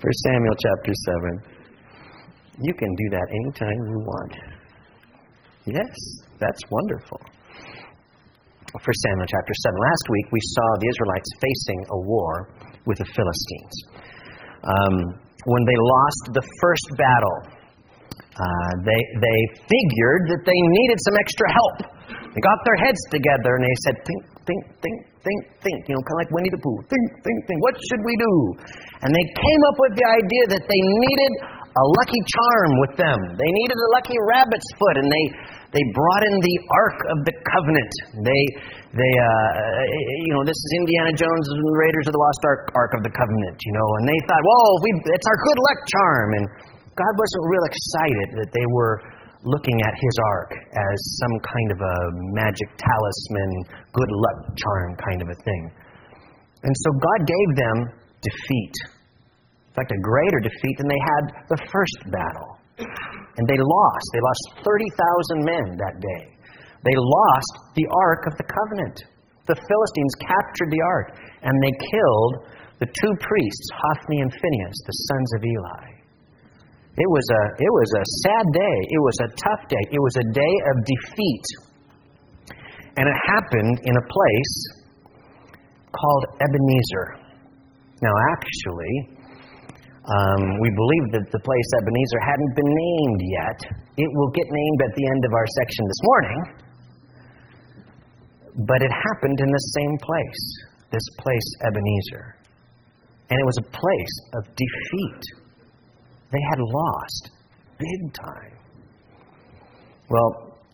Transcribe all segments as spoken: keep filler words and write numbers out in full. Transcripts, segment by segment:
First Samuel chapter seven. You can do that anytime you want. Yes, that's wonderful. First Samuel chapter seven. Last week we saw the Israelites facing a war with the Philistines. Um, when they lost the first battle, uh, they they figured that they needed some extra help. They got their heads together and they said, think, think, think, think, think. You know, kind of like Winnie the Pooh. Think, think, think. What should we do? And they came up with the idea that they needed a lucky charm with them. They needed a lucky rabbit's foot, and they they brought in the Ark of the Covenant. They they uh, you know, this is Indiana Jones and the Raiders of the Lost Ark, Ark of the Covenant. You know, and they thought, well, we it's our good luck charm. And God wasn't real excited that they were looking at His Ark as some kind of a magic talisman, good luck charm kind of a thing. And so God gave them defeat. In fact, a greater defeat than they had the first battle. And they lost. They lost thirty thousand men that day. They lost the Ark of the Covenant. The Philistines captured the Ark, and they killed the two priests, Hophni and Phinehas, the sons of Eli. It was a, it was a sad day. It was a tough day. It was a day of defeat. And it happened in a place called Ebenezer. Now, actually, Um, we believe that the place Ebenezer hadn't been named yet. It will get named at the end of our section this morning. But it happened in the same place, this place Ebenezer. And it was a place of defeat. They had lost big time. Well,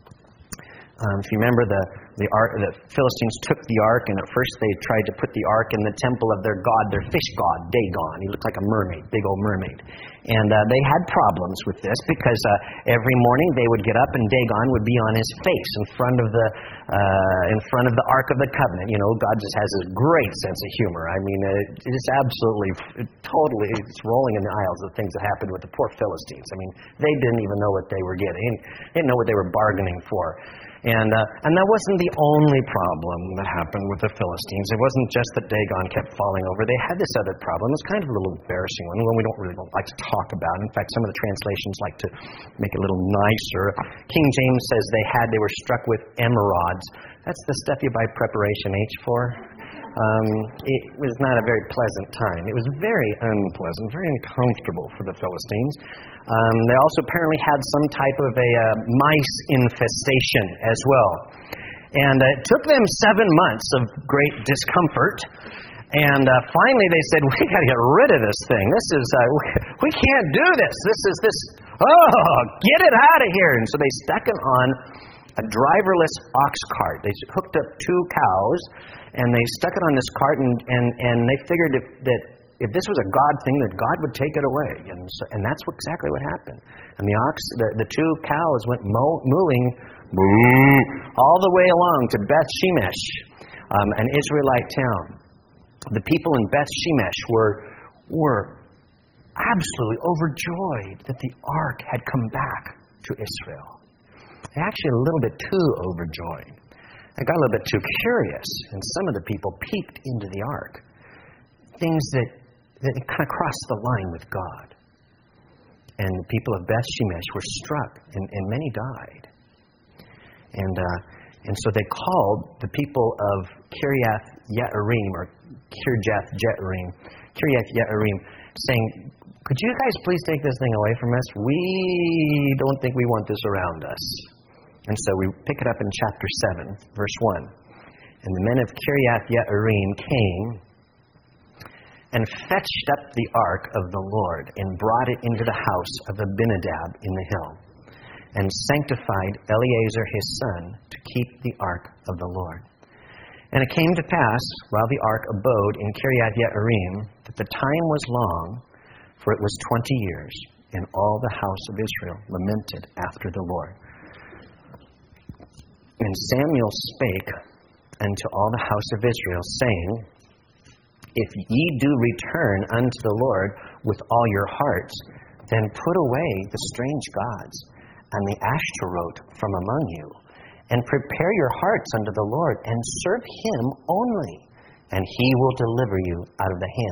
um, if you remember, the The, ark, the Philistines took the ark, and at first they tried to put the ark in the temple of their god, their fish god, Dagon. He looked like a mermaid, big old mermaid. And uh, they had problems with this because uh, every morning they would get up and Dagon would be on his face in front of the uh, in front of the Ark of the Covenant. You know, God just has this great sense of humor. I mean, uh, it's absolutely, it totally, it's rolling in the aisles of the things that happened with the poor Philistines. I mean, they didn't even know what they were getting. They didn't know what they were bargaining for. And uh, and that wasn't the only problem that happened with the Philistines. It wasn't just that Dagon kept falling over. They had this other problem. It's kind of a little embarrassing one, one we don't really like to talk about. In fact, some of the translations like to make it a little nicer. King James says they had, they were struck with emerods. That's the stuff you buy preparation H for. Um, it was not a very pleasant time. It was very unpleasant, very uncomfortable for the Philistines. Um, they also apparently had some type of a uh, mice infestation as well. And uh, it took them seven months of great discomfort. And uh, finally they said, we got to get rid of this thing. This is, uh, we can't do this. This is this, oh, get it out of here. And so they stuck it on a driverless ox cart. They hooked up two cows, and they stuck it on this cart, and, and, and they figured if, that if this was a God thing, that God would take it away. And so, and that's what, exactly what happened. And the ox, the, the two cows went moo, mooing moo, all the way along to Beth Shemesh, um, an Israelite town. The people in Beth Shemesh were, were absolutely overjoyed that the ark had come back to Israel. Actually a little bit too overjoyed. I got a little bit too curious, and some of the people peeked into the ark. Things that, that kind of crossed the line with God. And the people of Beth Shemesh were struck, and, and many died. And uh, and so they called the people of Kiriath Yearim, or Kirjath Jearim, Kiriath Yearim, saying, could you guys please take this thing away from us? We don't think we want this around us. And so we pick it up in chapter seven, verse one. And the men of Kiriath Yearim came and fetched up the ark of the Lord and brought it into the house of Abinadab in the hill, and sanctified Eleazar his son to keep the ark of the Lord. And it came to pass, while the ark abode in Kiriath Yearim, that the time was long, for it was twenty years, and all the house of Israel lamented after the Lord. And Samuel spake unto all the house of Israel, saying, if ye do return unto the Lord with all your hearts, then put away the strange gods and the Ashtaroth from among you, and prepare your hearts unto the Lord, and serve Him only, and He will deliver you out of the hands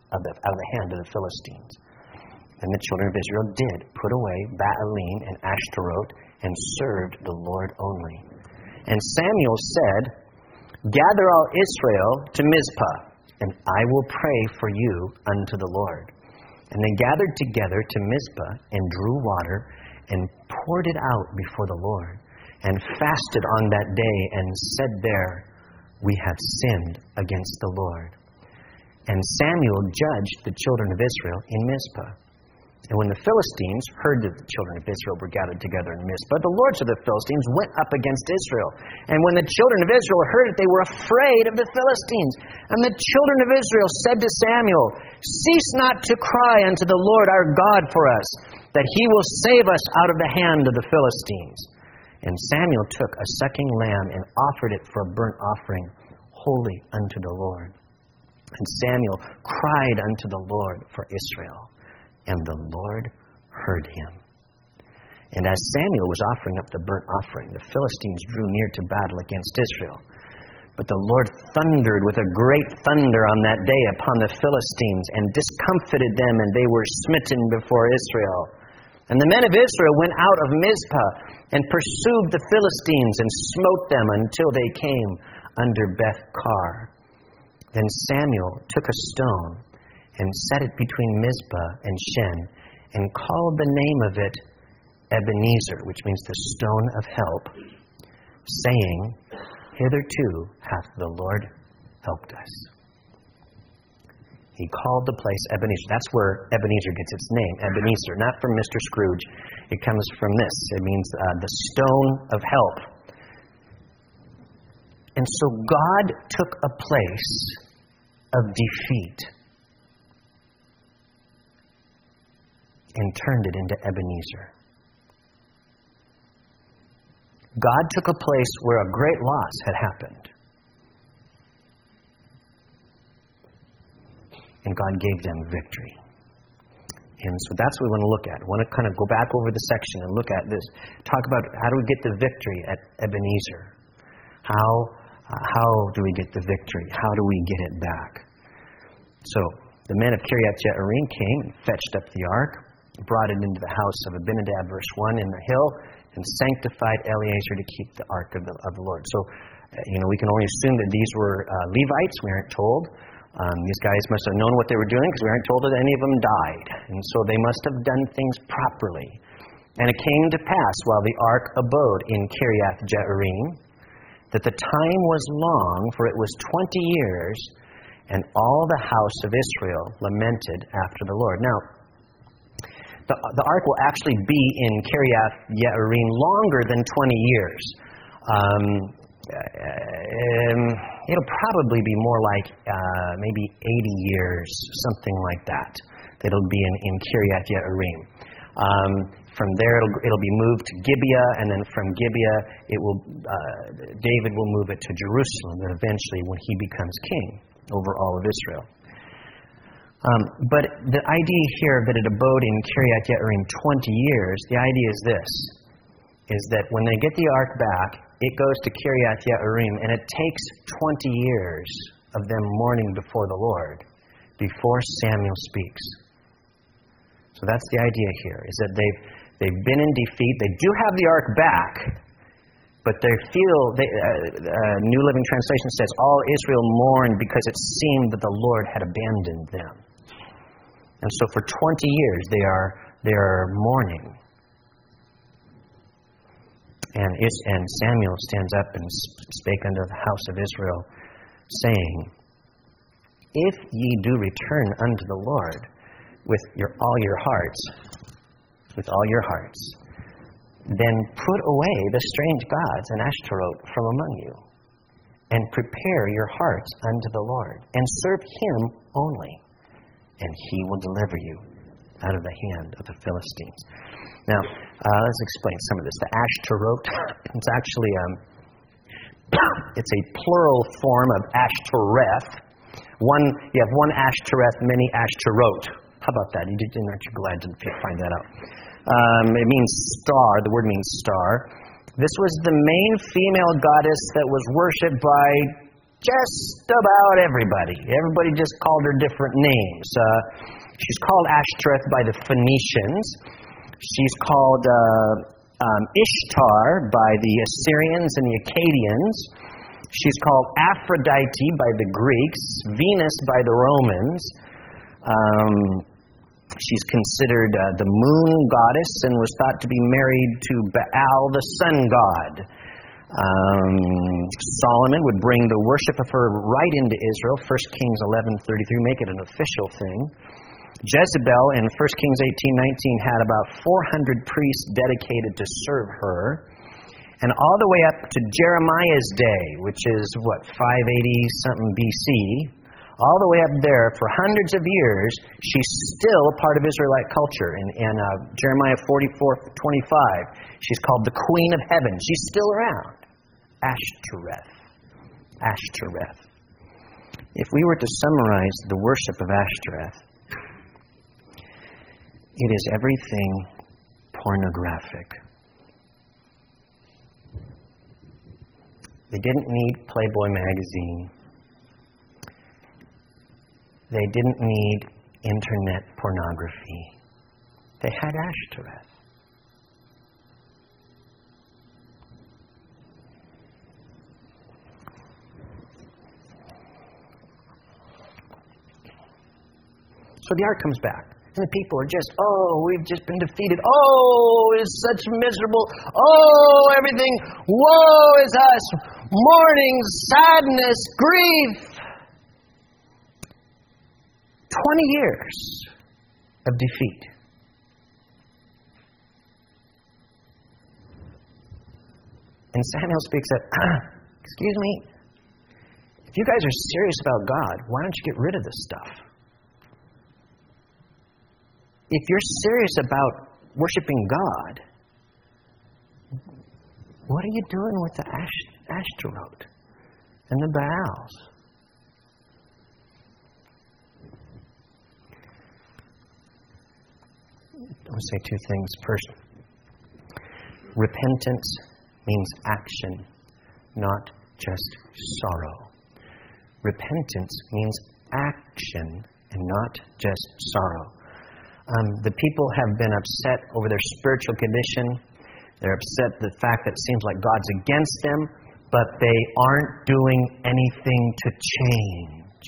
of the, out of the hand of the Philistines. And the children of Israel did put away Baalim and Ashtaroth and served the Lord only. And Samuel said, gather all Israel to Mizpah, and I will pray for you unto the Lord. And they gathered together to Mizpah and drew water and poured it out before the Lord and fasted on that day and said there, we have sinned against the Lord. And Samuel judged the children of Israel in Mizpah. And when the Philistines heard that the children of Israel were gathered together in Mizpah, the lords of the Philistines went up against Israel. And when the children of Israel heard it, they were afraid of the Philistines. And the children of Israel said to Samuel, cease not to cry unto the Lord our God for us, that he will save us out of the hand of the Philistines. And Samuel took a sucking lamb and offered it for a burnt offering, holy unto the Lord. And Samuel cried unto the Lord for Israel. And the Lord heard him. And as Samuel was offering up the burnt offering, the Philistines drew near to battle against Israel. But the Lord thundered with a great thunder on that day upon the Philistines and discomfited them, and they were smitten before Israel. And the men of Israel went out of Mizpah and pursued the Philistines and smote them until they came under Beth-kar. Then Samuel took a stone and set it between Mizpah and Shen, and called the name of it Ebenezer, which means the stone of help, saying, hitherto hath the Lord helped us. He called the place Ebenezer. That's where Ebenezer gets its name, Ebenezer, not from Mister Scrooge. It comes from this. It means uh, the stone of help. And so God took a place of defeat and turned it into Ebenezer. God took a place where a great loss had happened, and God gave them victory. And so that's what we want to look at. We want to kind of go back over the section and look at this. Talk about how do we get the victory at Ebenezer? How, uh, how do we get the victory? How do we get it back? So the men of Kiriath Jearim came and fetched up the ark, brought it into the house of Abinadab, verse one, in the hill, and sanctified Eleazar to keep the ark of the, of the Lord. So, uh, you know, we can only assume that these were uh, Levites. We aren't told. Um, these guys must have known what they were doing because we aren't told that any of them died. And so they must have done things properly. And it came to pass while the ark abode in Kiriath Jearim that the time was long, for it was twenty years, and all the house of Israel lamented after the Lord. Now, The, the ark will actually be in Kiriath Jearim longer than twenty years. Um, um, it'll probably be more like uh, maybe eighty years, something like that. That'll be in, in Kiriath Jearim. Um, from there, it'll, it'll be moved to Gibeah, and then from Gibeah, it will uh, David will move it to Jerusalem, and eventually, when he becomes king over all of Israel. Um, but the idea here that it abode in Kiriath Jearim twenty years, the idea is this, is that when they get the ark back, it goes to Kiriath Jearim, and it takes twenty years of them mourning before the Lord before Samuel speaks. So that's the idea here, is that they've, they've been in defeat. They do have the ark back, but they feel, they, uh, uh, New Living Translation says, all Israel mourned because it seemed that the Lord had abandoned them. And so for twenty years they are they are mourning. And, is, and Samuel stands up and spake unto the house of Israel, saying, if ye do return unto the Lord with your all your hearts, with all your hearts, then put away the strange gods and Ashtaroth from among you, and prepare your hearts unto the Lord, and serve him only, and he will deliver you out of the hand of the Philistines. Now, uh, let's explain some of this. The Ashtaroth, it's actually um, it's a plural form of Ashtoreth. One, you have one Ashtoreth, many Ashtaroth. How about that? You didn't, aren't you glad to find that out? Um, it means star. The word means star. This was the main female goddess that was worshipped by just about everybody. Everybody just called her different names. Uh, she's called Ashtoreth by the Phoenicians. She's called uh, um, Ishtar by the Assyrians and the Akkadians. She's called Aphrodite by the Greeks, Venus by the Romans. Um, she's considered uh, the moon goddess and was thought to be married to Baal, the sun god. Um, Solomon would bring the worship of her right into Israel, First Kings eleven thirty-three, make it an official thing. Jezebel in First Kings eighteen nineteen had about four hundred priests dedicated to serve her. And all the way up to Jeremiah's day, which is, what, five eighty something B C, all the way up there for hundreds of years, she's still a part of Israelite culture. In, in uh, Jeremiah forty-four twenty-five, she's called the Queen of Heaven. She's still around. Ashtoreth. Ashtoreth. If we were to summarize the worship of Ashtoreth, it is everything pornographic. They didn't need Playboy magazine. They didn't need internet pornography. They had Ashtoreth. So the ark comes back. And the people are just, oh, we've just been defeated. Oh, it's such miserable. Oh, everything. Woe is us. Mourning, sadness, grief. Twenty years of defeat. And Samuel speaks up, excuse me, if you guys are serious about God, why don't you get rid of this stuff? If you're serious about worshiping God, what are you doing with the Ash- Ashtaroth and the Baals? I want to say two things. First, repentance means action, not just sorrow. Repentance means action and not just sorrow. Um, the people have been upset over their spiritual condition. They're upset at the fact that it seems like God's against them, but they aren't doing anything to change.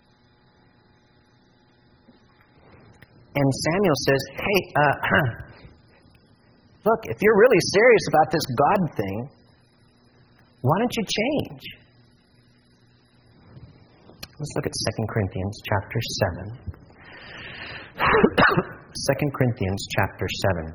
And Samuel says, hey, uh, huh, look, if you're really serious about this God thing, why don't you change? Let's look at Second Corinthians chapter seven. Second Corinthians chapter seven.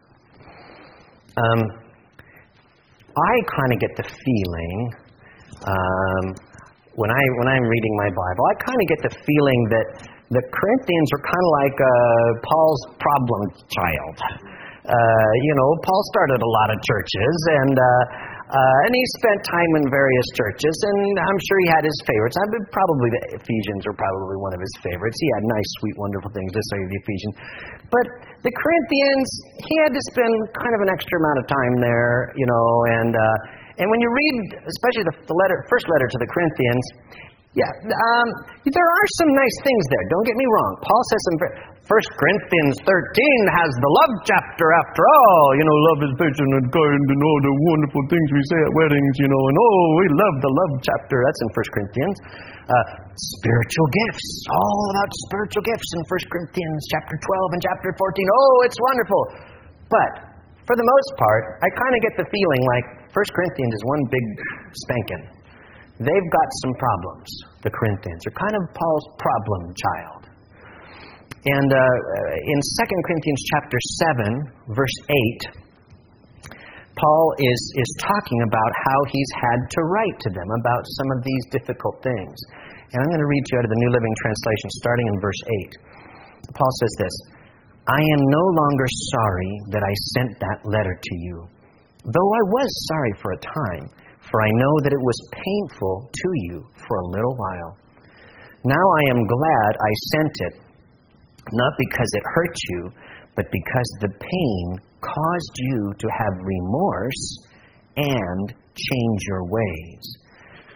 Um, I kind of get the feeling, um, when I when I'm reading my Bible, I kind of get the feeling that the Corinthians are kind of like uh, Paul's problem child. Uh, you know, Paul started a lot of churches, and uh, uh, and he spent time in various churches, and I'm sure he had his favorites. I mean, probably the Ephesians are probably one of his favorites. He had nice, sweet, wonderful things to say to the Ephesians. But the Corinthians, he had to spend kind of an extra amount of time there, you know, and uh, and when you read, especially the, the letter, first letter to the Corinthians, yeah, um, there are some nice things there. Don't get me wrong. Paul says some. First Corinthians thirteen has the love chapter after all. You know, love is patient and kind and all the wonderful things we say at weddings, you know, and oh, we love the love chapter. That's in First Corinthians. Uh, spiritual gifts. All about spiritual gifts in First Corinthians chapter twelve and chapter fourteen. Oh, it's wonderful. But for the most part, I kind of get the feeling like First Corinthians is one big spanking. They've got some problems, the Corinthians. They're kind of Paul's problem child. And uh, in Second Corinthians chapter seven, verse eight, Paul is, is talking about how he's had to write to them about some of these difficult things. And I'm going to read to you out of the New Living Translation, starting in verse eight. Paul says this, I am no longer sorry that I sent that letter to you, though I was sorry for a time, for I know that it was painful to you for a little while. Now I am glad I sent it, not because it hurt you, but because the pain caused you to have remorse and change your ways.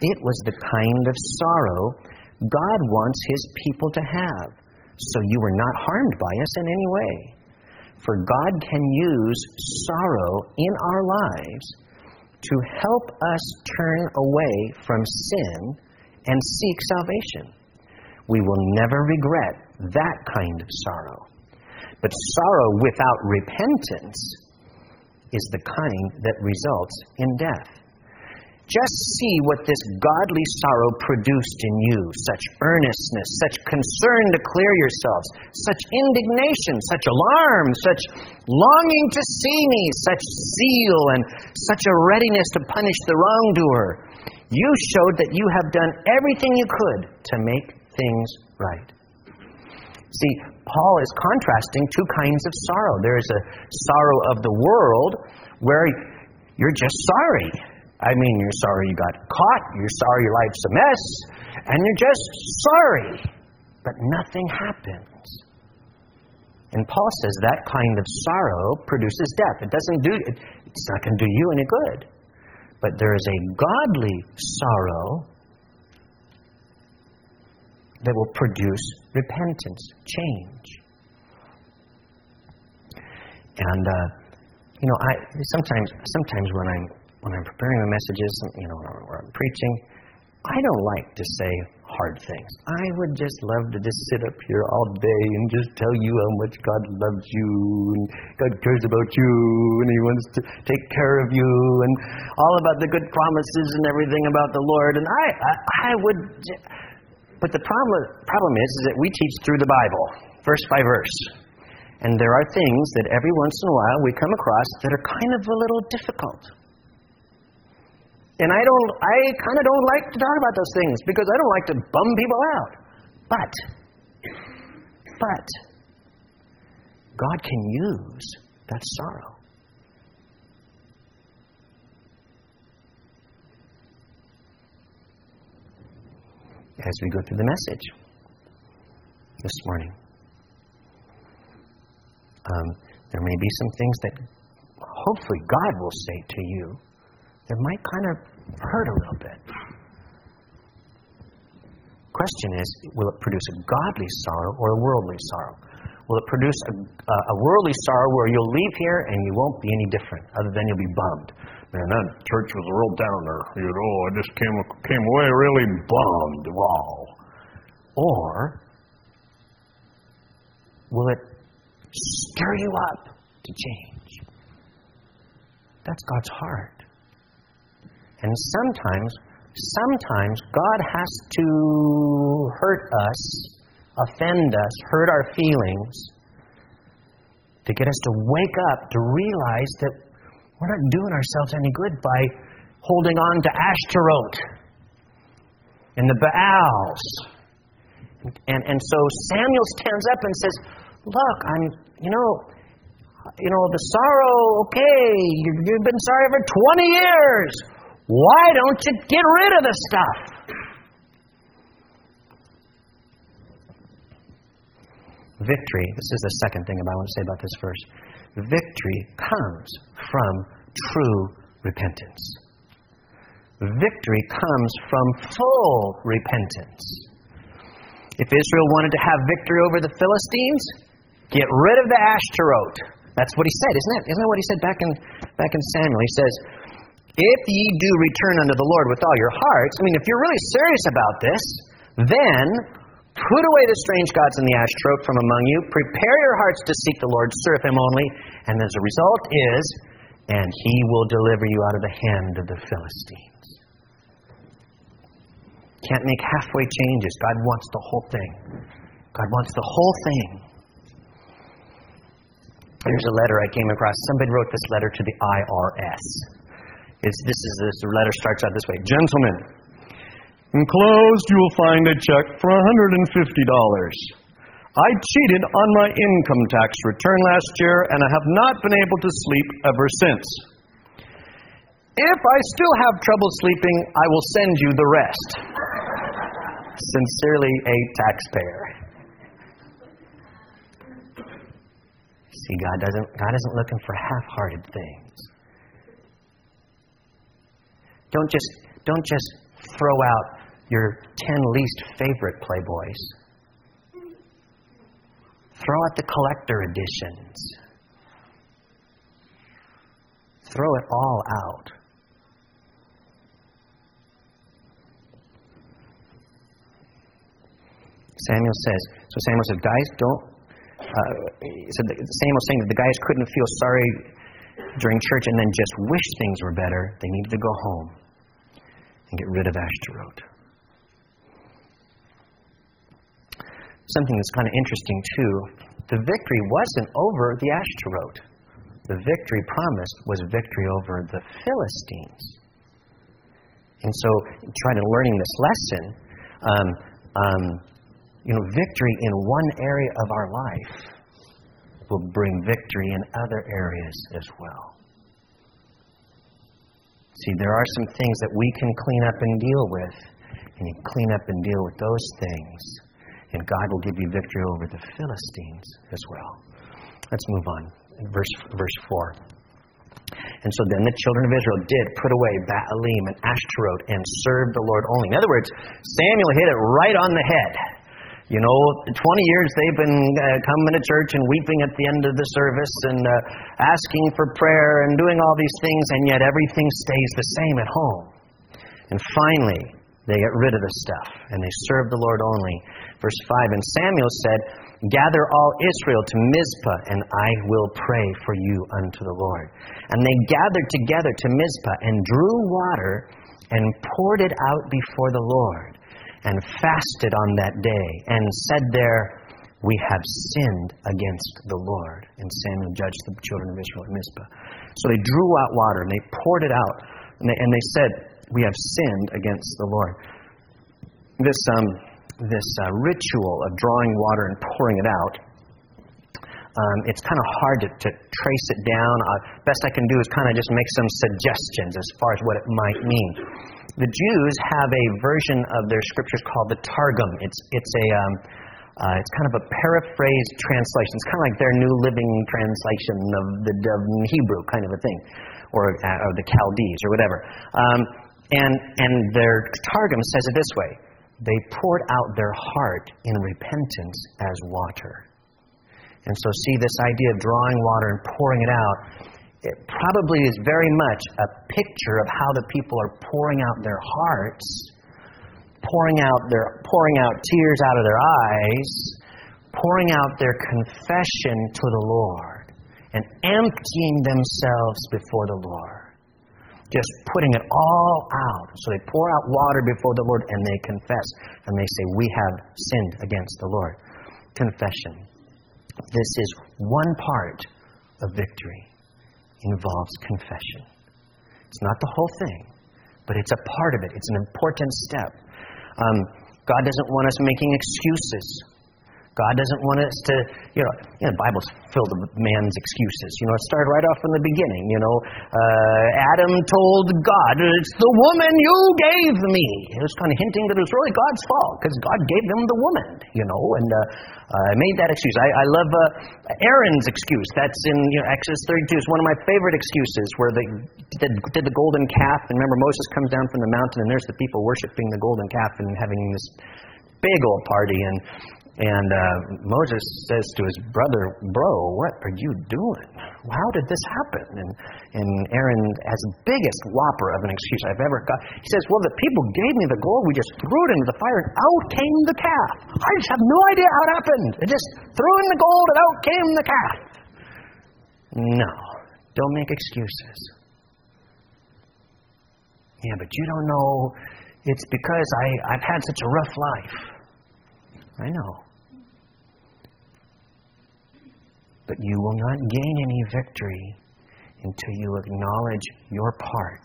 It was the kind of sorrow God wants His people to have. So you were not harmed by us in any way. For God can use sorrow in our lives to help us turn away from sin and seek salvation. We will never regret that kind of sorrow. But sorrow without repentance is the kind that results in death. Just see what this godly sorrow produced in you. Such earnestness, such concern to clear yourselves, such indignation, such alarm, such longing to see me, such zeal, and such a readiness to punish the wrongdoer. You showed that you have done everything you could to make things right. See, Paul is contrasting two kinds of sorrow. There is a sorrow of the world where you're just sorry. I mean, you're sorry you got caught, you're sorry your life's a mess, and you're just sorry. But nothing happens. And Paul says that kind of sorrow produces death. It doesn't do, it, it's not going to do you any good. But there is a godly sorrow that will produce repentance, change. And, uh, you know, I sometimes sometimes when I'm when I'm preparing the messages, you know, or I'm preaching, I don't like to say hard things. I would just love to just sit up here all day and just tell you how much God loves you and God cares about you and He wants to take care of you and all about the good promises and everything about the Lord. And I, I, I would, but the problem problem is, is that we teach through the Bible, verse by verse. And there are things that every once in a while we come across that are kind of a little difficult. And I don't, I kind of don't like to talk about those things because I don't like to bum people out. But, but, God can use that sorrow. As we go through the message this morning, um, there may be some things that hopefully God will say to you that might kind of hurt a little bit. Question is, will it produce a godly sorrow or a worldly sorrow? Will it produce a, a worldly sorrow where you'll leave here and you won't be any different, other than you'll be bummed? Man, that church was a real downer. You know, I just came came away really bummed. Wow. Or will it stir you up to change? That's God's heart. And sometimes, sometimes God has to hurt us, offend us, hurt our feelings, to get us to wake up, to realize that we're not doing ourselves any good by holding on to Ashtaroth and the Baals. And, and, and so Samuel stands up and says, look, I'm, you know, you know, the sorrow, okay, you, you've been sorry for twenty years. Why don't you get rid of the stuff? Victory, this is the second thing I want to say about this verse. Victory comes from true repentance. Victory comes from full repentance. If Israel wanted to have victory over the Philistines, get rid of the Ashtaroth. That's what he said, isn't it? Isn't that what he said back in back in Samuel? He says, if ye do return unto the Lord with all your hearts, I mean, if you're really serious about this, then put away the strange gods and the Ashtaroth from among you. Prepare your hearts to seek the Lord, serve Him only. And as a result is, and He will deliver you out of the hand of the Philistines. Can't make halfway changes. God wants the whole thing. God wants the whole thing. Here's a letter I came across. Somebody wrote this letter to the I R S. It's, this is this the letter starts out this way. Gentlemen, enclosed you will find a check for one hundred fifty dollars. I cheated on my income tax return last year, and I have not been able to sleep ever since. If I still have trouble sleeping, I will send you the rest. Sincerely, a taxpayer. See, God doesn't God isn't looking for half-hearted things. Don't just don't just throw out your ten least favorite Playboys. Throw out the collector editions. Throw it all out. Samuel says, so Samuel said, guys, don't, uh, he said, Samuel's saying that the guys couldn't feel sorry during church and then just wish things were better. They needed to go home and get rid of Ashtaroth. Something that's kind of interesting, too, the victory wasn't over the Ashtaroth. The victory promised was victory over the Philistines. And so, trying to learning this lesson, um, um, you know, victory in one area of our life will bring victory in other areas as well. See, there are some things that we can clean up and deal with, and you clean up and deal with those things, and God will give you victory over the Philistines as well. Let's move on. Verse, verse four. And so then the children of Israel did put away Baalim and Ashtaroth and served the Lord only. In other words, Samuel hit it right on the head. You know, twenty years they've been uh, coming to church and weeping at the end of the service and uh, asking for prayer and doing all these things, and yet everything stays the same at home. And finally, they get rid of the stuff and they serve the Lord only. Verse five, and Samuel said, gather all Israel to Mizpah, and I will pray for you unto the Lord. And they gathered together to Mizpah and drew water and poured it out before the Lord, and fasted on that day, and said there, we have sinned against the Lord. And Samuel judged the children of Israel at Mizpah. So they drew out water, and they poured it out, and they, and they said, we have sinned against the Lord. This um, this uh, ritual of drawing water and pouring it out, um, it's kind of hard to, to trace it down. Uh, best I can do is kind of just make some suggestions as far as what it might mean. The Jews have a version of their scriptures called the Targum. It's it's a um, uh, it's kind of a paraphrased translation. It's kind of like their New Living Translation of the of Hebrew, kind of a thing, or uh, or the Chaldees or whatever. Um, and and their Targum says it this way: they poured out their heart in repentance as water. And so, see, this idea of drawing water and pouring it out, it probably is very much a picture of how the people are pouring out their hearts, pouring out their pouring out tears out of their eyes, pouring out their confession to the Lord, and emptying themselves before the Lord. Just putting it all out. So they pour out water before the Lord and they confess. And they say, we have sinned against the Lord. Confession. This is one part of victory. Involves confession. It's not the whole thing, but it's a part of it. It's an important step. Um, God doesn't want us making excuses. God doesn't want us to, you know, you know, the Bible's filled with man's excuses. You know, it started right off from the beginning. You know, uh, Adam told God, it's the woman you gave me. It was kind of hinting that it was really God's fault because God gave them the woman, you know, and uh, uh, made that excuse. I, I love uh, Aaron's excuse. That's in you know, Exodus thirty-two. It's one of my favorite excuses where they did, did the golden calf. And remember, Moses comes down from the mountain and there's the people worshiping the golden calf and having this big old party. And And uh, Moses says to his brother, bro, what are you doing? How did this happen? And, and Aaron has the biggest whopper of an excuse I've ever got. He says, well, the people gave me the gold. We just threw it into the fire and out came the calf. I just have no idea how it happened. It just threw in the gold and out came the calf. No, don't make excuses. Yeah, but you don't know. It's because I, I've had such a rough life. I know. But you will not gain any victory until you acknowledge your part.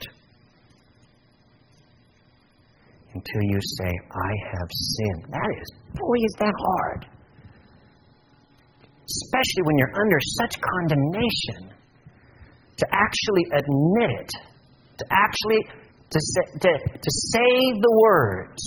Until you say, I have sinned. That is, boy, is that hard. Especially when you're under such condemnation. To actually admit it. To actually, to say, to, to say the words.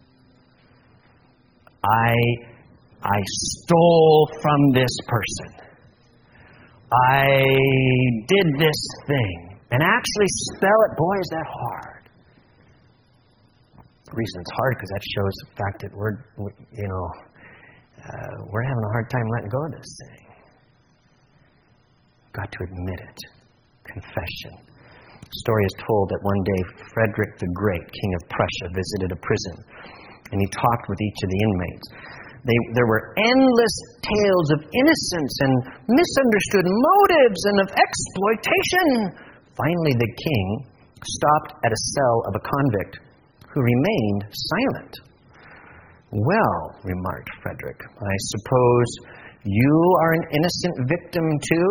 I, I stole from this person. I did this thing. And actually spell it, boy, is that hard. The reason it's hard because that shows the fact that we're, you know, uh, we're having a hard time letting go of this thing. Got to admit it. Confession. The story is told that one day Frederick the Great, King of Prussia, visited a prison, and he talked with each of the inmates. They, there were endless tales of innocence and misunderstood motives and of exploitation. Finally, the king stopped at a cell of a convict who remained silent. Well, remarked Frederick, I suppose you are an innocent victim too?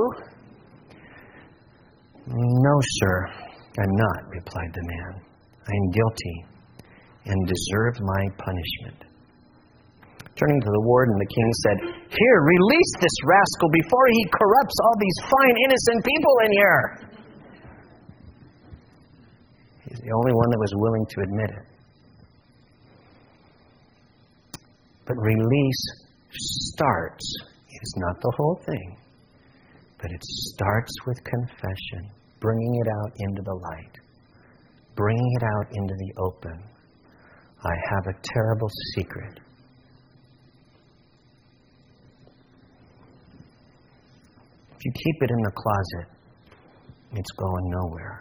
No, sir, I'm not, replied the man. I am guilty and deserve my punishment. Turning to the warden, the king said, Here, release this rascal before he corrupts all these fine, innocent people in here. He's the only one that was willing to admit it. But release starts, it's not the whole thing, but it starts with confession, bringing it out into the light, bringing it out into the open. I have a terrible secret. If you keep it in the closet, it's going nowhere.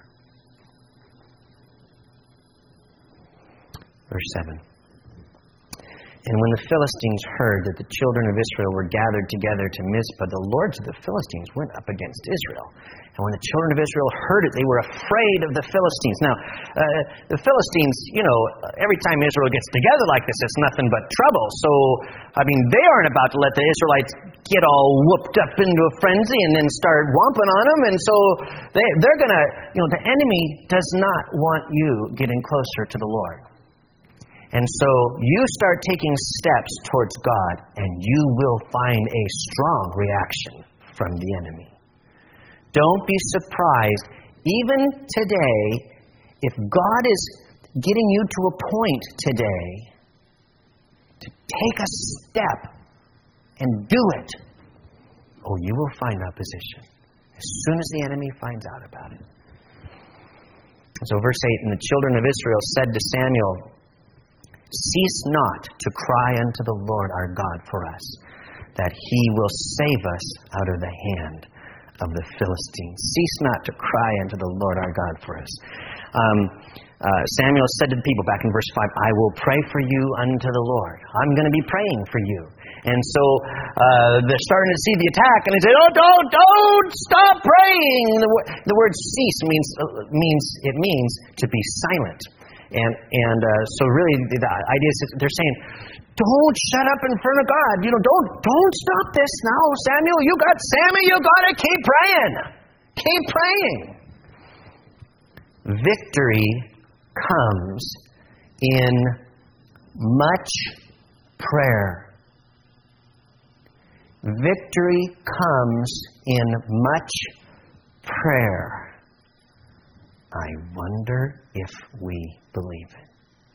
Verse seven. And when the Philistines heard that the children of Israel were gathered together to Mizpah, the lords of the Philistines went up against Israel. And when the children of Israel heard it, they were afraid of the Philistines. Now, uh, the Philistines, you know, every time Israel gets together like this, it's nothing but trouble. So, I mean, they aren't about to let the Israelites get all whooped up into a frenzy and then start whomping on them. And so they, they're going to, you know, the enemy does not want you getting closer to the Lord. And so you start taking steps towards God, and you will find a strong reaction from the enemy. Don't be surprised, even today, if God is getting you to a point today to take a step and do it, oh, you will find opposition as soon as the enemy finds out about it. So verse eight, and the children of Israel said to Samuel, Cease not to cry unto the Lord our God for us, that He will save us out of the hand of the Philistines. Cease not to cry unto the Lord our God for us. Um, uh, Samuel said to the people back in verse five, I will pray for you unto the Lord. I'm going to be praying for you. And so uh, they're starting to see the attack, and they say, oh, don't, don't stop praying. The, the word cease means, uh, means, it means to be silent. And and uh, so really the, the idea is they're saying, don't shut up in front of God. You know, don't don't stop this now, Samuel. You got Sammy. You got to keep praying. Keep praying. Victory comes in much prayer. Victory comes in much prayer. I wonder if we believe it.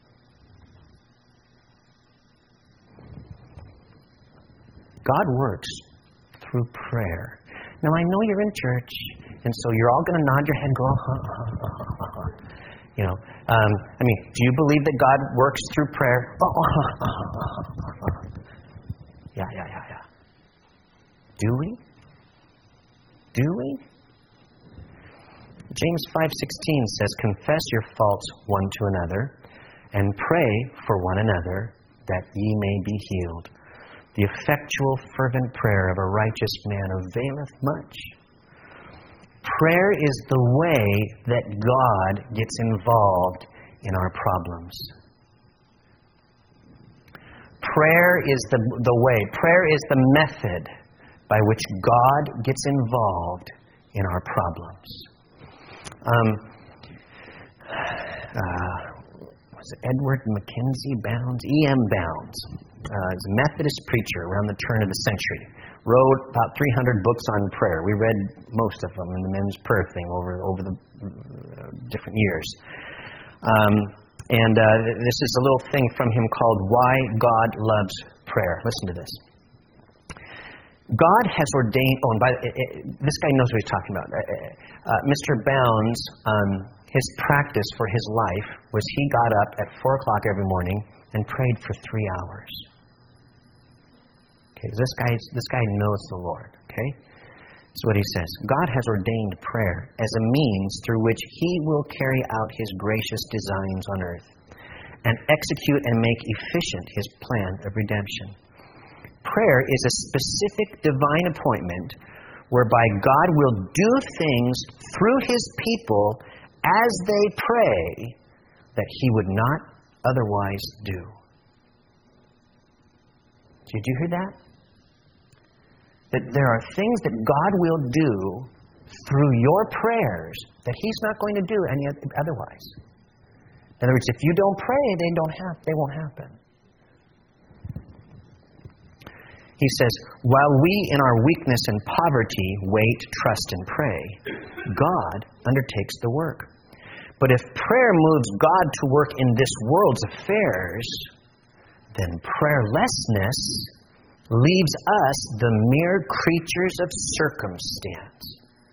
God works through prayer. Now, I know you're in church, and so you're all going to nod your head and go, uh-huh, uh-huh, uh-huh. You know, um, I mean, do you believe that God works through prayer? Oh, uh-huh, uh-huh, uh-huh. Yeah, yeah, yeah, yeah. Do we? Do we? James five sixteen says, Confess your faults one to another, and pray for one another, that ye may be healed. The effectual fervent prayer of a righteous man availeth much. Prayer is the way that God gets involved in our problems. Prayer is the, the way, prayer is the method by which God gets involved in our problems. Um, uh, was it Edward Mackenzie Bounds? E M Bounds. Uh, he's a Methodist preacher around the turn of the century. Wrote about three hundred books on prayer. We read most of them in the men's prayer thing over, over the uh, different years. Um, and uh, this is a little thing from him called Why God Loves Prayer. Listen to this. God has ordained, oh, and by, uh, uh, this guy knows what he's talking about. Uh, uh, Mister Bounds um, his practice for his life was he got up at four o'clock every morning and prayed for three hours. Okay, this guy, this guy knows the Lord. Okay, that's what he says. God has ordained prayer as a means through which he will carry out his gracious designs on earth and execute and make efficient his plan of redemption. Prayer is a specific divine appointment whereby God will do things through his people as they pray that he would not otherwise do. Did you hear that? That there are things that God will do through your prayers that he's not going to do any otherwise. In other words, if you don't pray, they don't have, they won't happen. He says, while we in our weakness and poverty wait, trust, and pray, God undertakes the work. But if prayer moves God to work in this world's affairs, then prayerlessness leaves us the mere creatures of circumstance.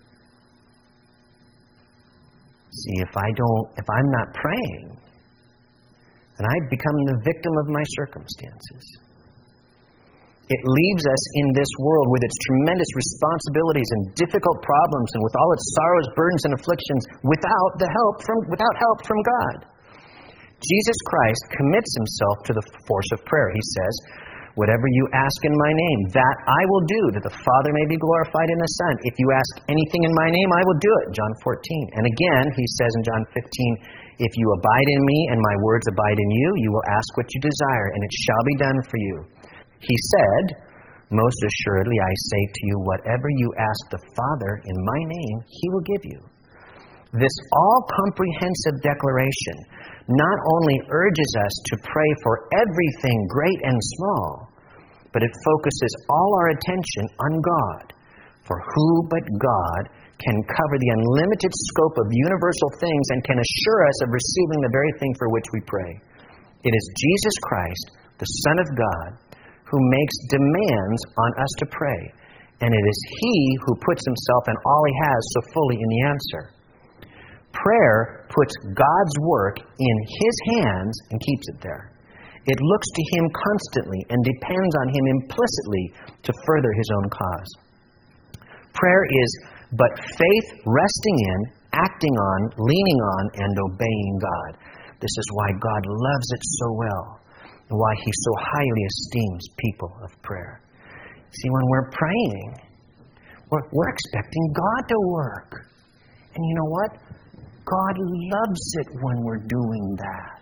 See, if I don't, if I'm not praying, then I become the victim of my circumstances. It leaves us in this world with its tremendous responsibilities and difficult problems and with all its sorrows, burdens, and afflictions without the help from without help from God. Jesus Christ commits himself to the force of prayer. He says, whatever you ask in my name, that I will do, that the Father may be glorified in the Son. If you ask anything in my name, I will do it. John fourteen. And again, he says in John fifteen, if you abide in me and my words abide in you, you will ask what you desire, and it shall be done for you. He said, most assuredly I say to you, whatever you ask the Father in my name, he will give you. This all-comprehensive declaration not only urges us to pray for everything great and small, but it focuses all our attention on God. For who but God can cover the unlimited scope of universal things and can assure us of receiving the very thing for which we pray? It is Jesus Christ, the Son of God, who makes demands on us to pray. And it is he who puts himself and all he has so fully in the answer. Prayer puts God's work in his hands and keeps it there. It looks to him constantly and depends on him implicitly to further his own cause. Prayer is but faith resting in, acting on, leaning on, and obeying God. This is why God loves it so well, and why he so highly esteems people of prayer. See, when we're praying, we're, we're expecting God to work. And you know what? God loves it when we're doing that.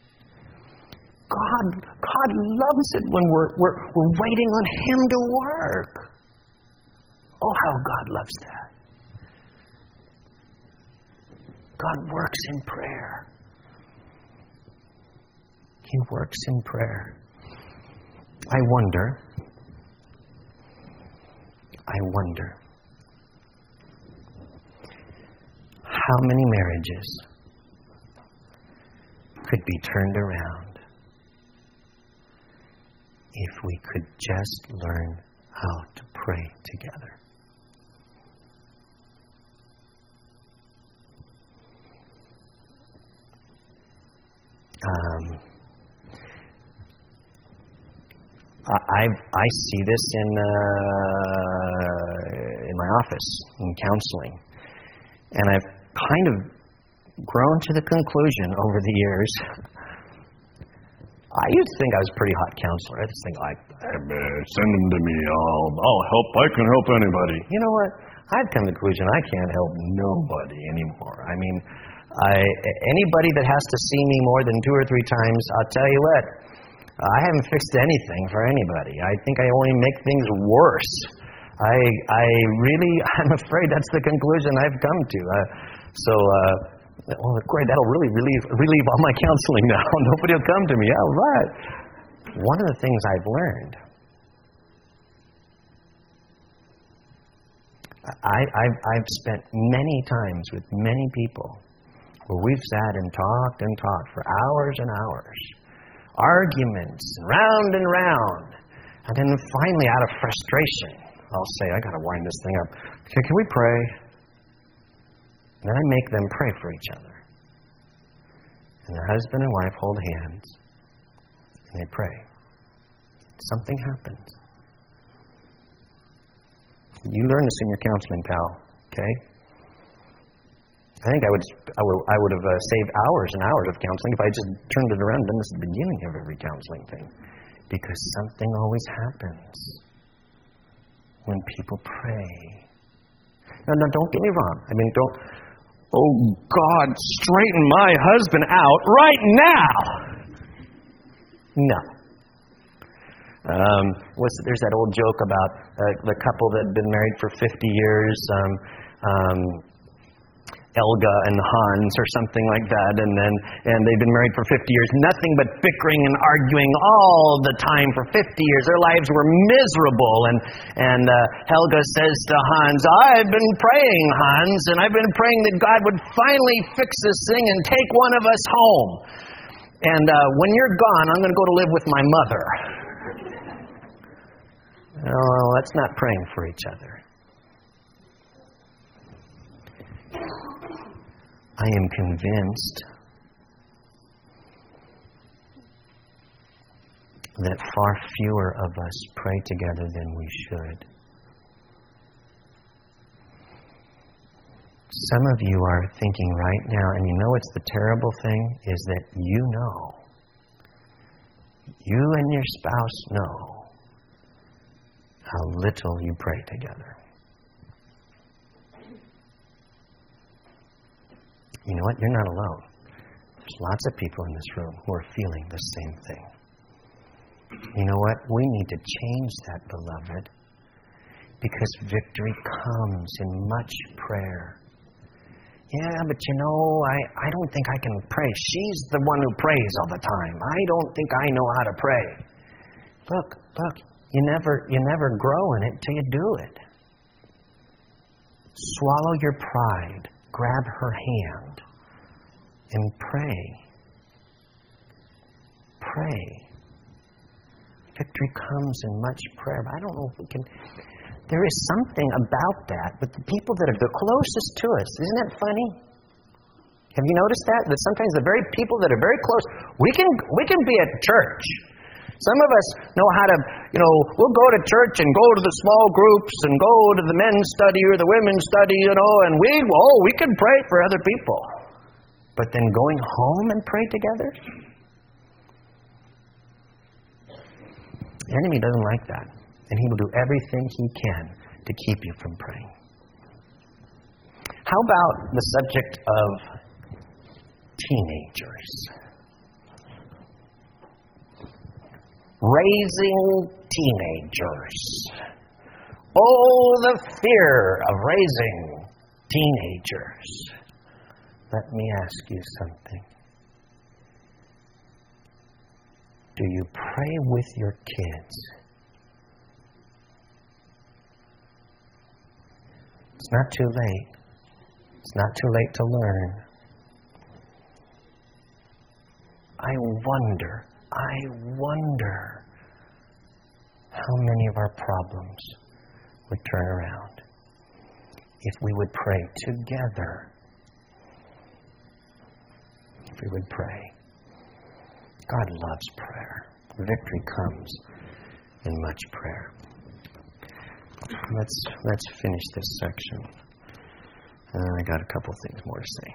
God, God loves it when we're, we're, we're waiting on him to work. Oh, how God loves that. God works in prayer. He works in prayer. I wonder, I wonder how many marriages could be turned around if we could just learn how to pray together. Um, I I see this in uh, in my office in counseling, and I've kind of grown to the conclusion over the years. I used to think I was a pretty hot counselor. I just think like, hey, man, send them to me. I'll I'll help. I can help anybody. You know what? I've come to the conclusion I can't help nobody anymore. I mean, I anybody that has to see me more than two or three times, I'll tell you what. I haven't fixed anything for anybody. I think I only make things worse. I I really, I'm afraid that's the conclusion I've come to. Uh, so, uh, well, great, that'll really relieve, relieve all my counseling now. Nobody will come to me. Yeah, right. One of the things I've learned, I, I've, I've spent many times with many people where we've sat and talked and talked for hours and hours. Arguments, round and round. And then finally, out of frustration, I'll say, I got to wind this thing up. Okay, can we pray? And then I make them pray for each other. And the husband and wife hold hands, and they pray. Something happens. You learn this in your counseling, pal, okay? I think I would I would, I would have uh, saved hours and hours of counseling if I just turned it around and done this at the beginning of every counseling thing. Because something always happens when people pray. Now, now, don't get me wrong. I mean, don't, oh, God, straighten my husband out right now. No. Um, what's, there's that old joke about uh, the couple that had been married for fifty years, um, um, Elga and Hans or something like that, and then and they've been married for fifty years, nothing but bickering and arguing all the time for fifty years. Their lives were miserable, and and uh, Helga says to Hans, I've been praying, Hans, and I've been praying that God would finally fix this thing and take one of us home. And uh, when you're gone, I'm going to go to live with my mother. Oh, that's not praying for each other. I am convinced that far fewer of us pray together than we should. Some of you are thinking right now, and you know what's the terrible thing, is that you know, you and your spouse know how little you pray together. You know what? You're not alone. There's lots of people in this room who are feeling the same thing. You know what? We need to change that, beloved, because victory comes in much prayer. Yeah, but you know, I, I don't think I can pray. She's the one who prays all the time. I don't think I know how to pray. Look, look, you never, you never grow in it till you do it. Swallow your pride. Grab her hand and pray. Pray. Victory comes in much prayer. But I don't know if we can... There is something about that with the people that are the closest to us. Isn't it funny? Have you noticed that? That sometimes the very people that are very close, we can we can be at church. Some of us know how to, you know, we'll go to church and go to the small groups and go to the men's study or the women's study, you know, and we, oh, we can pray for other people. But then going home and pray together? The enemy doesn't like that. And he will do everything he can to keep you from praying. How about the subject of teenagers? Raising teenagers. Oh, the fear of raising teenagers. Let me ask you something. Do you pray with your kids? It's not too late. It's not too late to learn. I wonder, I wonder how many of our problems would turn around if we would pray together. If we would pray. God loves prayer. Victory comes in much prayer. Let's let's finish this section. Uh, I got a couple things more to say.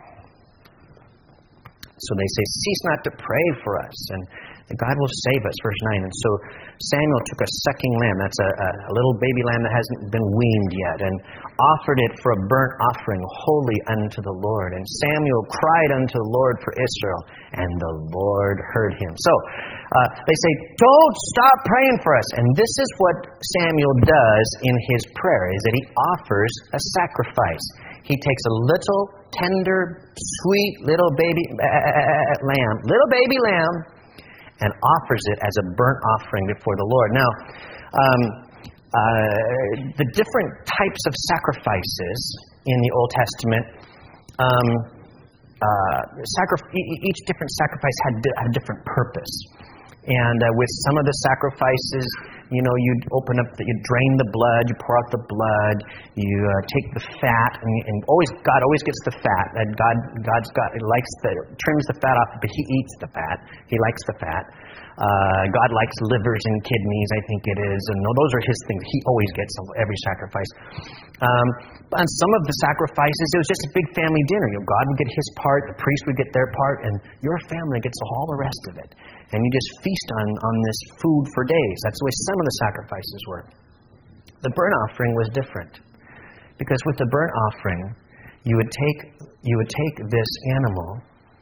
So they say, cease not to pray for us, and God will save us, verse nine. And so Samuel took a sucking lamb, that's a, a little baby lamb that hasn't been weaned yet, and offered it for a burnt offering holy unto the Lord. And Samuel cried unto the Lord for Israel, and the Lord heard him. So uh, they say, don't stop praying for us. And this is what Samuel does in his prayer, is that he offers a sacrifice. He takes a little, tender, sweet little baby uh, lamb, little baby lamb, and offers it as a burnt offering before the Lord. Now, um, uh, the different types of sacrifices in the Old Testament, um, uh, sacri- each different sacrifice had, di- had a different purpose. And uh, with some of the sacrifices, you know, you'd open up, the, you'd drain the blood, you pour out the blood, you uh, take the fat, and, and always God always gets the fat. And God, God's got, He likes the, trims the fat off, but He eats the fat. He likes the fat. Uh, God likes livers and kidneys, I think it is, and those are His things. He always gets every sacrifice. Um, on some of the sacrifices, it was just a big family dinner. You know, God would get His part, the priest would get their part, and your family gets all the rest of it. And you just feast on, on this food for days. That's the way some of the sacrifices were. The burnt offering was different, because with the burnt offering, you would take you would take this animal.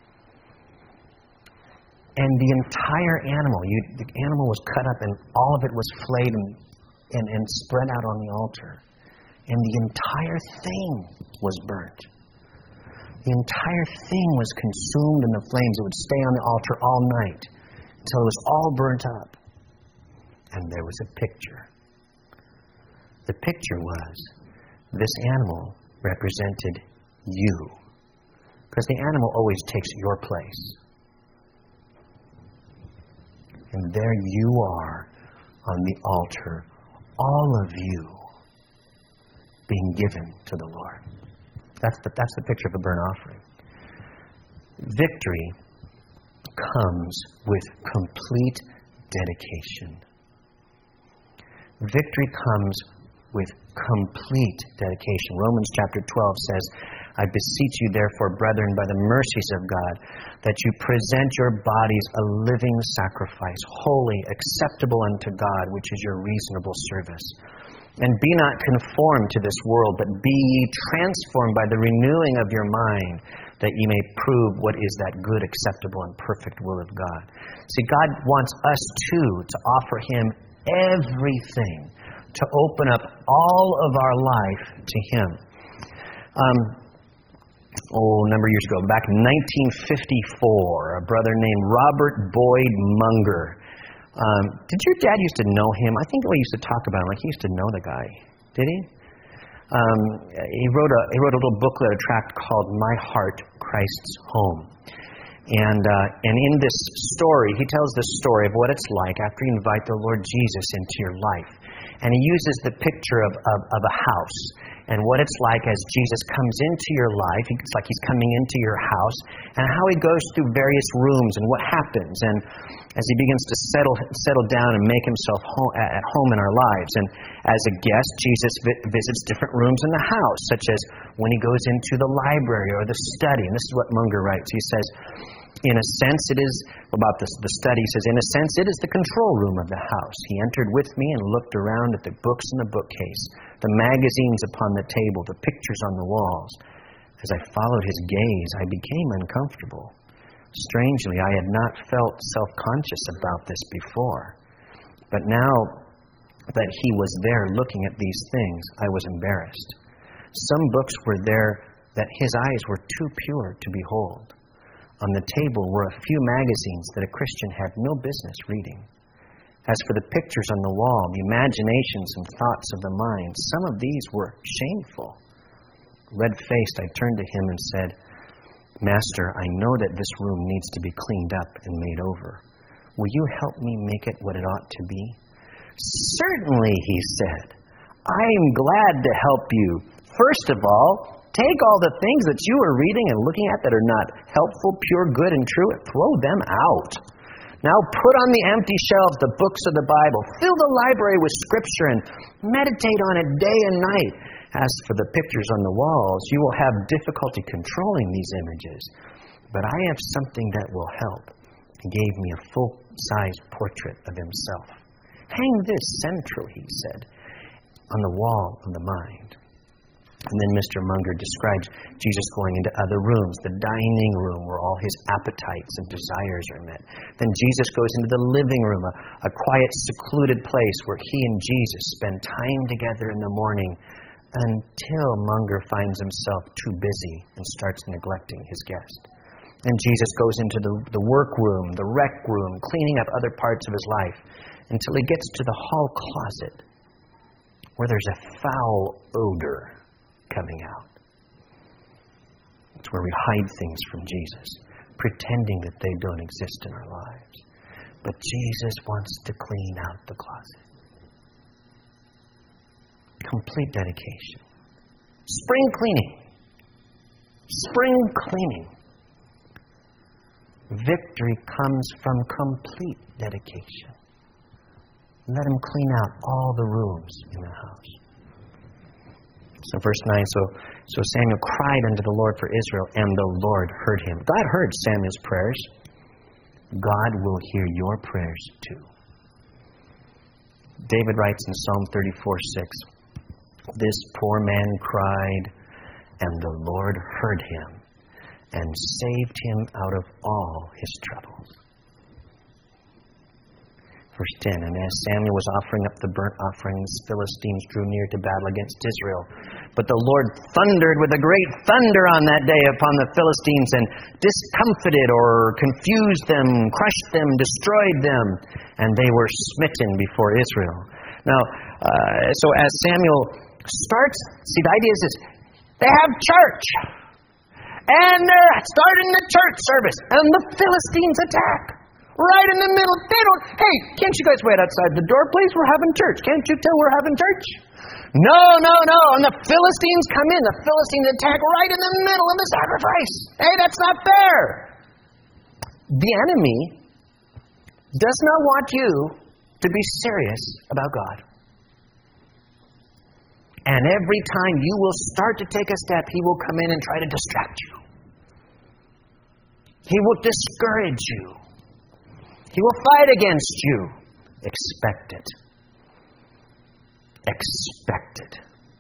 And the entire animal, you, the animal was cut up and all of it was flayed and, and, and spread out on the altar. And the entire thing was burnt. The entire thing was consumed in the flames. It would stay on the altar all night until it was all burnt up. And there was a picture. The picture was this animal represented you. Because the animal always takes your place. And there you are on the altar, all of you being given to the Lord. That's the, that's the picture of the burnt offering. Victory comes with complete dedication. Victory comes with complete dedication. Romans chapter twelve says, I beseech you, therefore, brethren, by the mercies of God, that you present your bodies a living sacrifice, holy, acceptable unto God, which is your reasonable service. And be not conformed to this world, but be ye transformed by the renewing of your mind, that ye may prove what is that good, acceptable, and perfect will of God. See, God wants us, too, to offer Him everything, to open up all of our life to Him. Um... Oh, a number of years ago, back in nineteen fifty-four, a brother named Robert Boyd Munger. Um, did your dad used to know him? I think we used to talk about him. Like he used to know the guy. Did he? Um, he wrote a he wrote a little booklet, a tract called "My Heart, Christ's Home." And uh, and in this story, he tells the story of what it's like after you invite the Lord Jesus into your life. And he uses the picture of, of, of a house and what it's like as Jesus comes into your life. It's like He's coming into your house, and how He goes through various rooms and what happens. And as He begins to settle settle down and make Himself home, at home in our lives. And as a guest, Jesus vi- visits different rooms in the house, such as when He goes into the library or the study. And this is what Munger writes. He says, in a sense, it is, about this, the study, he says, in a sense, it is the control room of the house. He entered with me and looked around at the books in the bookcase, the magazines upon the table, the pictures on the walls. As I followed his gaze, I became uncomfortable. Strangely, I had not felt self-conscious about this before. But now that he was there looking at these things, I was embarrassed. Some books were there that his eyes were too pure to behold. On the table were a few magazines that a Christian had no business reading. As for the pictures on the wall, the imaginations and thoughts of the mind, some of these were shameful. Red-faced, I turned to him and said, Master, I know that this room needs to be cleaned up and made over. Will you help me make it what it ought to be? Certainly, he said. I am glad to help you. First of all, take all the things that you are reading and looking at that are not helpful, pure, good, and true, and throw them out. Now put on the empty shelves the books of the Bible. Fill the library with Scripture and meditate on it day and night. As for the pictures on the walls, you will have difficulty controlling these images. But I have something that will help. He gave me a full-size portrait of himself. Hang this centrally, he said, on the wall of the mind. And then Mister Munger describes Jesus going into other rooms, the dining room where all his appetites and desires are met. Then Jesus goes into the living room, a, a quiet, secluded place where he and Jesus spend time together in the morning until Munger finds himself too busy and starts neglecting his guest. And Jesus goes into the, the workroom, the rec room, cleaning up other parts of his life until he gets to the hall closet where there's a foul odor coming out. It's where we hide things from Jesus, pretending that they don't exist in our lives. But Jesus wants to clean out the closet. Complete dedication. Spring cleaning. Spring cleaning. Victory comes from complete dedication. Let him clean out all the rooms in the house. So verse nine, so, so Samuel cried unto the Lord for Israel, and the Lord heard him. God heard Samuel's prayers. God will hear your prayers too. David writes in Psalm thirty-four six, this poor man cried, and the Lord heard him, and saved him out of all his troubles. Verse ten, and as Samuel was offering up the burnt offering, the Philistines drew near to battle against Israel. But the Lord thundered with a great thunder on that day upon the Philistines, and discomfited or confused them, crushed them, destroyed them, and they were smitten before Israel. Now, uh, so as Samuel starts, see, the idea is this, they have church, and they're starting the church service, and the Philistines attack. Right in the middle. They don't, hey, can't you guys wait outside the door, please? We're having church. Can't you tell we're having church? No, no, no. And the Philistines come in. The Philistines attack right in the middle of the sacrifice. Hey, that's not fair. The enemy does not want you to be serious about God. And every time you will start to take a step, he will come in and try to distract you. He will discourage you. He will fight against you. Expect it. Expect it.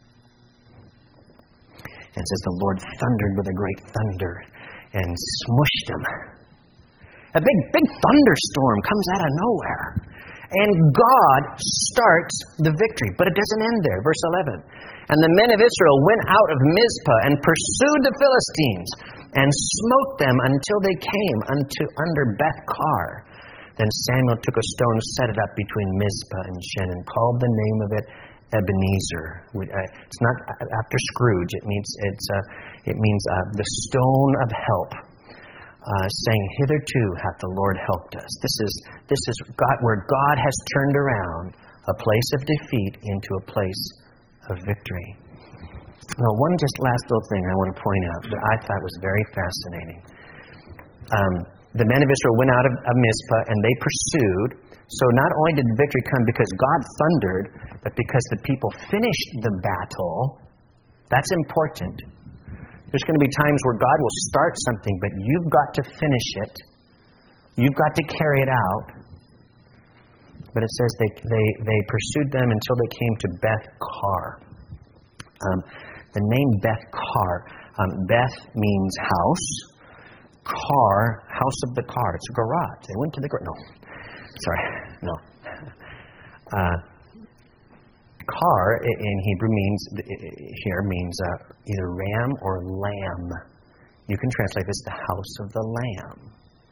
And it says the Lord thundered with a great thunder and smushed them. A big, big thunderstorm comes out of nowhere. And God starts the victory. But it doesn't end there. Verse eleven. And the men of Israel went out of Mizpah and pursued the Philistines and smote them until they came unto under Beth-kar. Then Samuel took a stone, set it up between Mizpah and Shen, and called the name of it Ebenezer. It's not after Scrooge. It means it's uh, it means uh, the stone of help. Uh, saying, "Hitherto hath the Lord helped us." This is this is God, where God has turned around a place of defeat into a place of victory. Now, one just last little thing I want to point out that I thought was very fascinating. Um, The men of Israel went out of, of Mizpah and they pursued. So not only did the victory come because God thundered, but because the people finished the battle. That's important. There's going to be times where God will start something, but you've got to finish it. You've got to carry it out. But it says they they, they pursued them until they came to Beth-kar. Um, the name Beth-kar, um, Beth means house. Car, house of the car. It's a garage. They went to the garage. No. Sorry. No. Uh, car in Hebrew means, here means uh, either ram or lamb. You can translate this the house of the lamb.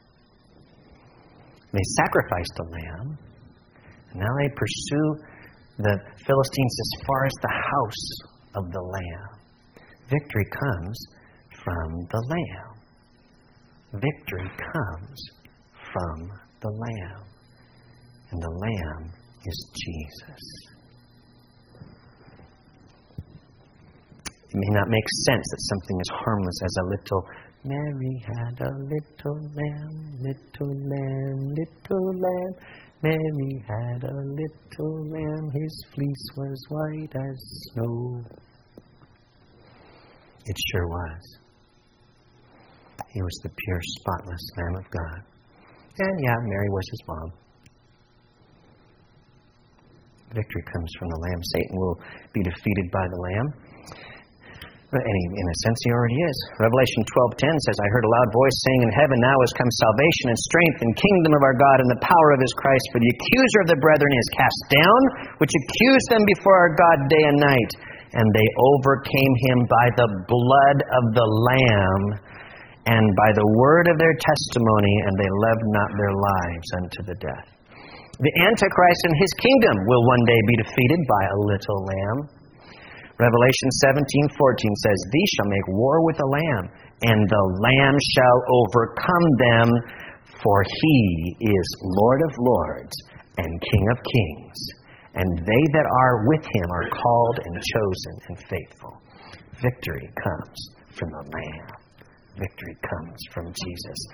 They sacrificed the lamb. And now they pursue the Philistines as far as the house of the lamb. Victory comes from the lamb. Victory comes from the Lamb. And the Lamb is Jesus. It may not make sense that something as harmless as a little, Mary had a little lamb, little lamb, little lamb. Mary had a little lamb, his fleece was white as snow. It sure was. He was the pure, spotless Lamb of God. And yeah, Mary was his mom. Victory comes from the Lamb. Satan will be defeated by the Lamb. And he, in a sense, he already is. Revelation twelve ten says, I heard a loud voice saying in heaven, now has come salvation and strength and kingdom of our God and the power of his Christ. For the accuser of the brethren is cast down, which accused them before our God day and night. And they overcame him by the blood of the Lamb and by the word of their testimony, and they loved not their lives unto the death. The Antichrist and his kingdom will one day be defeated by a little lamb. Revelation seventeen fourteen says, these shall make war with the Lamb, and the Lamb shall overcome them, for he is Lord of lords and King of kings, And they that are with him are called and chosen and faithful. Victory comes from the Lamb. Victory comes from Jesus.